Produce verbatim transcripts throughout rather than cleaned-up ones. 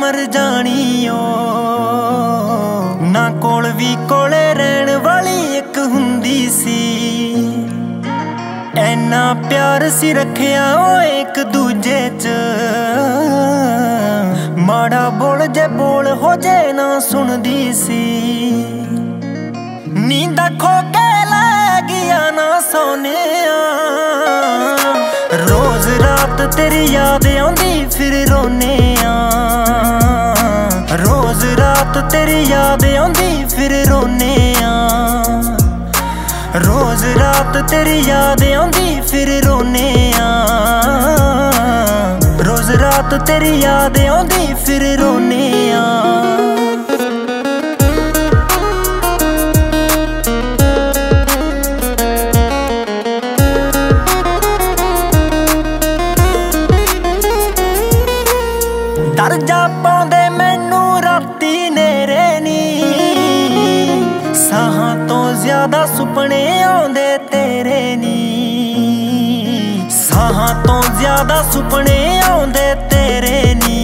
मर जानी ओ ना कोल भी कोले रहन वाली एक हुंदी सी। ऐना प्यार सी रखिया ओ एक दूजे च, माड़ा बोल जे बोल हो जे ना सुनदी सी। नींद खो के लै गया ना सोने, रोज रात तेरी याद आंदी फिर रोने आ। रोज रात तेरी याद आंदी फिर रोने आ। रोज रात तेरी याद आंदी फिर रोने आ। रोज रात तेरी याद आंदी फिर रोने आ। डर जा पाउंदे मैनू राती नेरे नी, साहां तो ज्यादा सुपने आउंदे तेरे नी। साहां तो ज्यादा सुपने आउंदे तेरे नी।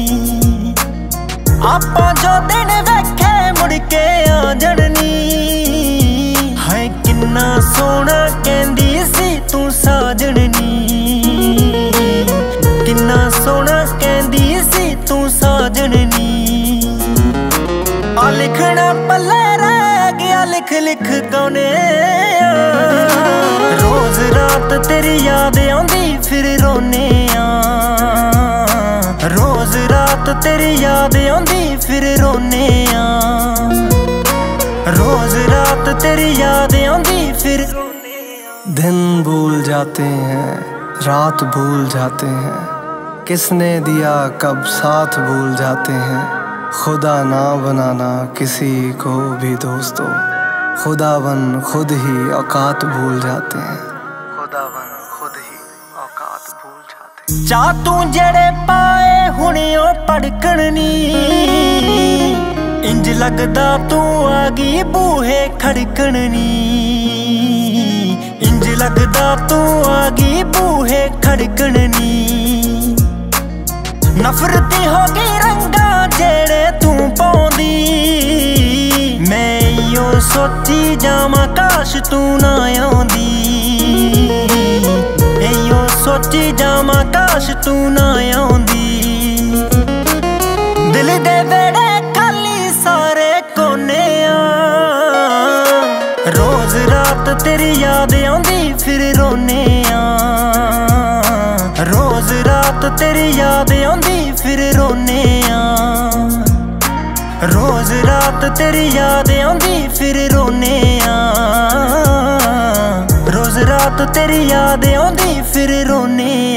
आपां जो दिन वेखे मुड़ के आ जड़नी, हाय किन्ना सोहना कहंदी सी तू साजणनी। किन्ना सोहना कहंदी सी तू साजणनी। आ लिखना पल्ले रह गया लिख लिख कौने। रोज रात तेरी याद आंदी फिर रोने आ। रोज रात तेरी याद आंदी फिर रोने आ। रोज रात तेरी याद आंदी फिर रोने आ। दिन भूल जाते हैं, रात भूल जाते हैं, किसने दिया कब साथ भूल जाते हैं। खुदा ना बनाना किसी को भी दोस्तों, खुदा बन खुद ही औकात भूल जाते हैं। खुदा बन खुद ही औकात भूल जाते हैं। चा तू जड़े पाए हुणे ओ पड़कणनी, इंज लगदा तू आ गई बूहे खड़कणनी। इंज लगदा तू आ गई बूहे खड़कणनी। नफरती हो गई रंगा जेड़े तू पाउंदी, मैं यो सोची जावां काश तू ना आउंदी। यो सोची जावां काश तू ना आउंदी। दिल दे वेड़े खाली सारे कोने आ। रोज रात तेरी याद आंदी फिर रोने आ। रोज रात तेरी याद आंदी फिर रोने आ। रोज रात तेरी याद आंदी फिर रोने आ। रोज रात तेरी याद आंदी फिर रोने